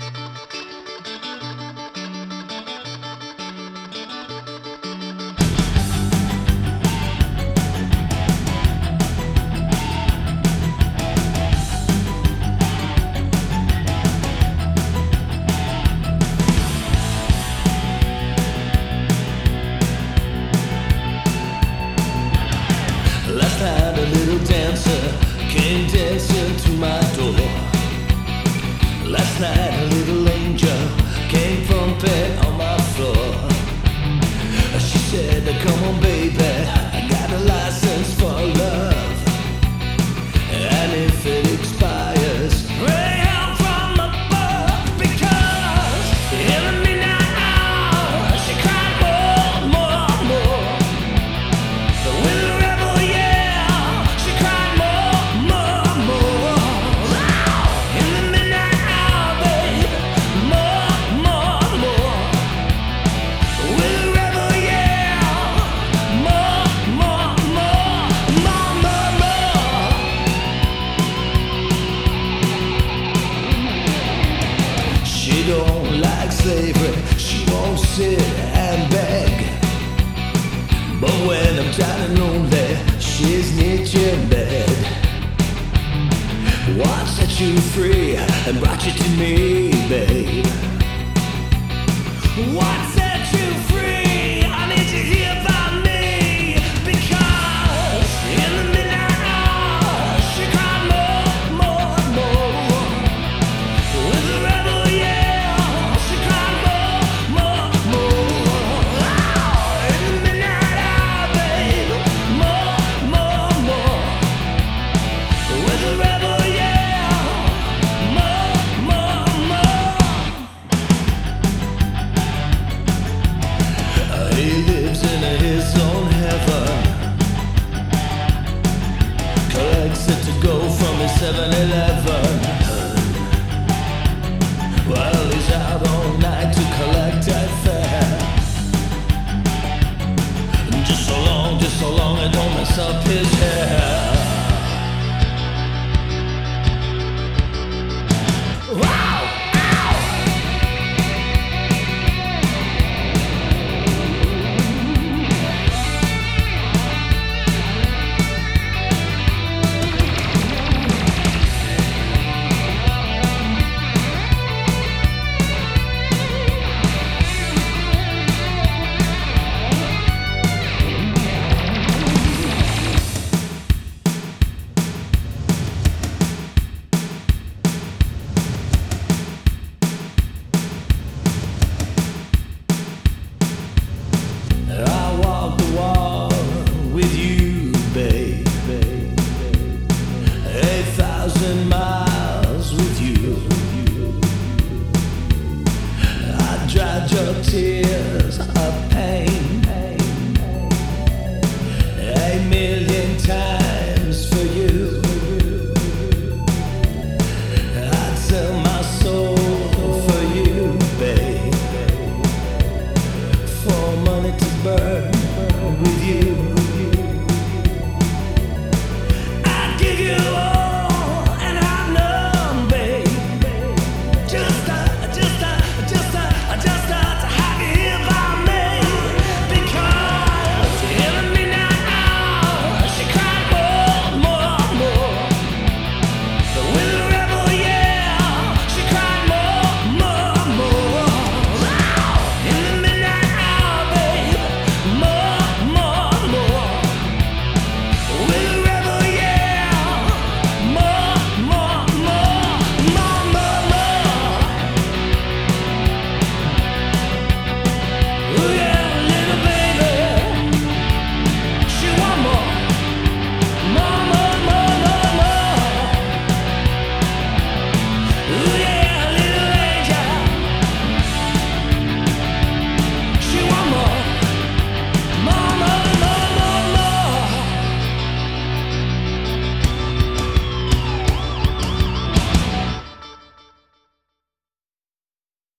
Last night a little dancer came dancing to my door. Last night a little angel came pumping on my floor. She said, come on baby, I got a license for love. And if it expires, pray out from above. Because in the midnight hour she cried more, more, more. With a rebel yell, she cried more, more, more. In the midnight hour, babe, more, more, more. With a rebel yell, more, more, more, more, more, more. She don't like slavery, she won't sit and beg. But when I'm tired and lonely, she's knitting bed. What set you free and brought you to me, babe? What set you free? I need to hear about me. Because in the midnight hour, she cried more, more, more. With a rebel yell, she cried more, more, more. In the midnight hour, babe, more, more, more. With a rebel yell, more, more, more. He lives in his own heaven, collects it to go from his 7-Eleven. Well, he's out all night to collect that fare. Just so long, and don't mess up his hair. Wow! I walk the wall with you, babe. 8,000 miles with you. I dried your tears of pain 1,000,000 times for you. I'd sell my soul for you, babe. For money to burn with you.